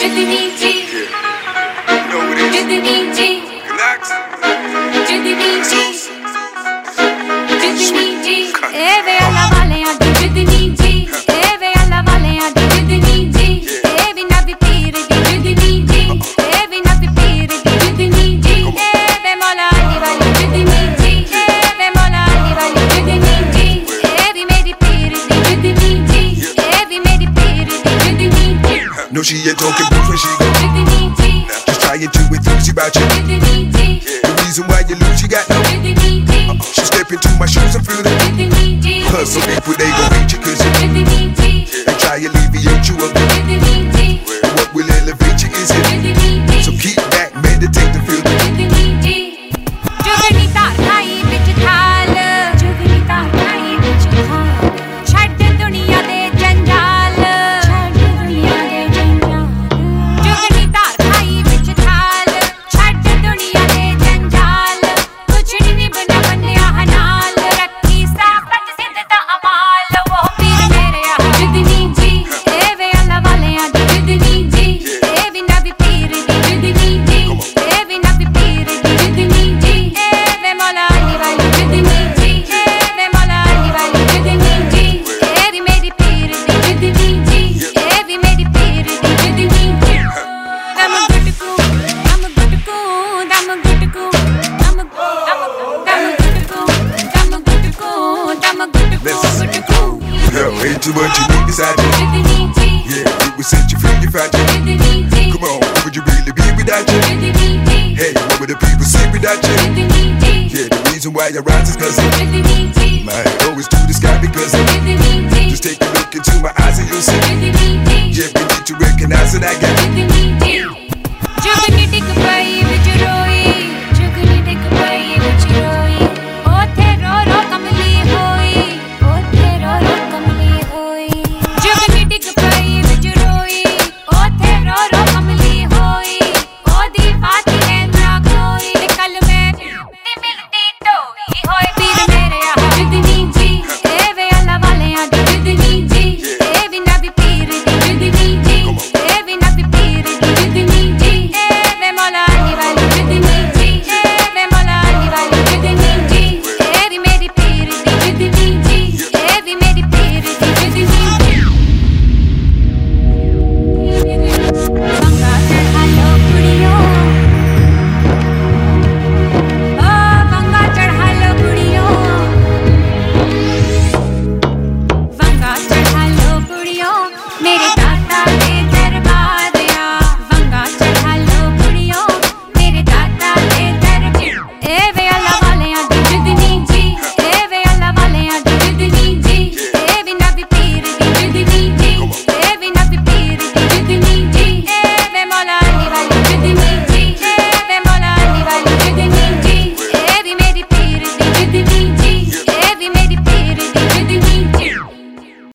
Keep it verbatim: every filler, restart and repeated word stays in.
No, she ain't talking blues when she go. Just trying to enthuse you about you. The reason why you lose, you got no. She step into my shoes and feel it. Cause some people they gon' hate you cause you and try to alleviate you of it. But what will elevate you is it. So keep back, meditate to feel it. Ain't too much you need beside you. Yeah, it will set you free if I do. Come on, what would you really be without you? Hey, what would the people say without you? Yeah, the reason why I rise is cause of my always to the sky because of just take a look into my eyes and you'll see. Yeah, we need to recognize that I got